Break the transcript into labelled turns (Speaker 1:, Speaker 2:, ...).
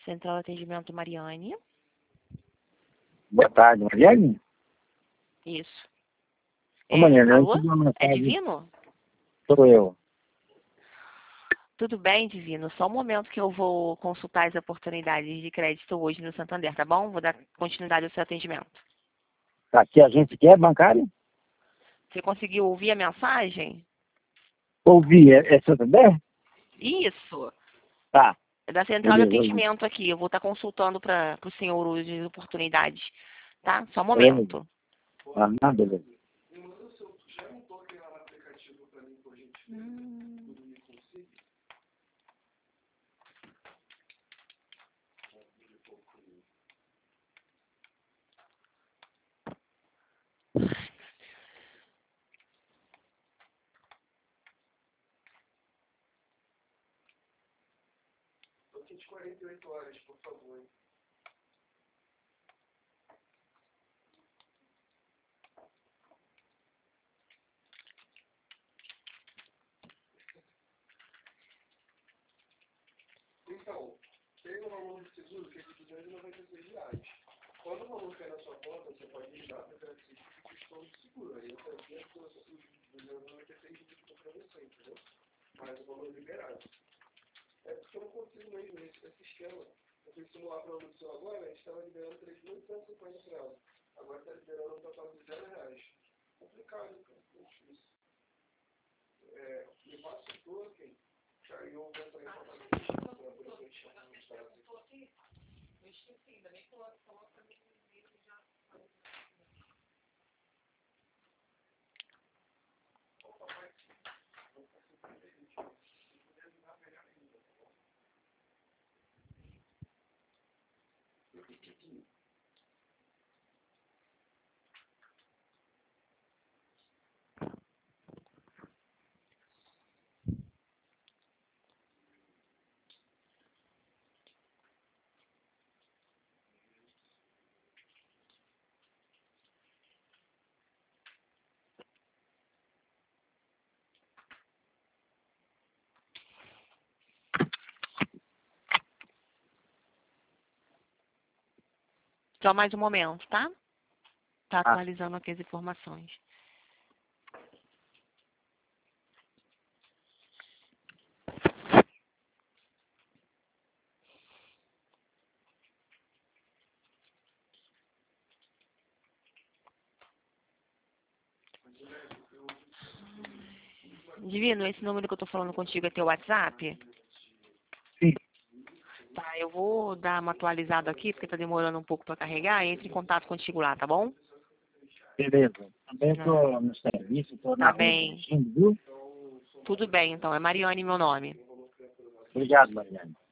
Speaker 1: Central de Atendimento Mariane.
Speaker 2: Boa tarde, Mariane?
Speaker 1: Isso.
Speaker 2: Ô, Mariane, eu
Speaker 1: alô?
Speaker 2: recebi uma
Speaker 1: É
Speaker 2: mensagem.
Speaker 1: Divino?
Speaker 2: Sou eu.
Speaker 1: Tudo bem, Divino. Só um momento que eu vou consultar as oportunidades de crédito hoje no Santander, tá bom? Vou dar continuidade ao seu atendimento.
Speaker 2: Tá aqui, a gente quer bancária?
Speaker 1: Você conseguiu ouvir a mensagem?
Speaker 2: Ouvi, é Santander?
Speaker 1: Isso.
Speaker 2: Tá,
Speaker 1: É da Central de
Speaker 2: beleza.
Speaker 1: Atendimento aqui. Eu vou estar consultando para o senhor hoje as oportunidades, tá? Só um
Speaker 2: Beleza.
Speaker 1: momento.
Speaker 2: Ah, beleza.
Speaker 3: De 48 horas, por favor. Então, tem um valor de seguro que é de R$ 296. Quando o valor cair na sua conta, você pode ligar para a característica de questão de seguro. Aí eu fazia os R$ 296 para você, entendeu? Mas o valor liberado. É porque eu não consigo mesmo esse sistema. Eu fui simular para o seu agora, a gente estava liberando 3.150 para ela. Agora está liberando um total de R$ 0. Complicado, cara. Muito difícil. Me passa o token, aí eu vou entrar em contato com você.
Speaker 1: Eu esqueci, ainda bem que eu coloco para mim já. Só mais um momento, tá? Tá atualizando aqui as informações. Divino, esse número que eu tô falando contigo é teu WhatsApp?
Speaker 2: Sim.
Speaker 1: Tá, eu vou dar uma atualizada aqui, porque tá demorando um pouco para carregar. Entre em contato contigo lá, tá bom?
Speaker 2: Beleza. Também estou no serviço, estou na
Speaker 1: Tá
Speaker 2: rua
Speaker 1: bem.
Speaker 2: dirigindo, viu?
Speaker 1: Tudo bem, então. É Mariane meu nome.
Speaker 2: Obrigado, Mariane.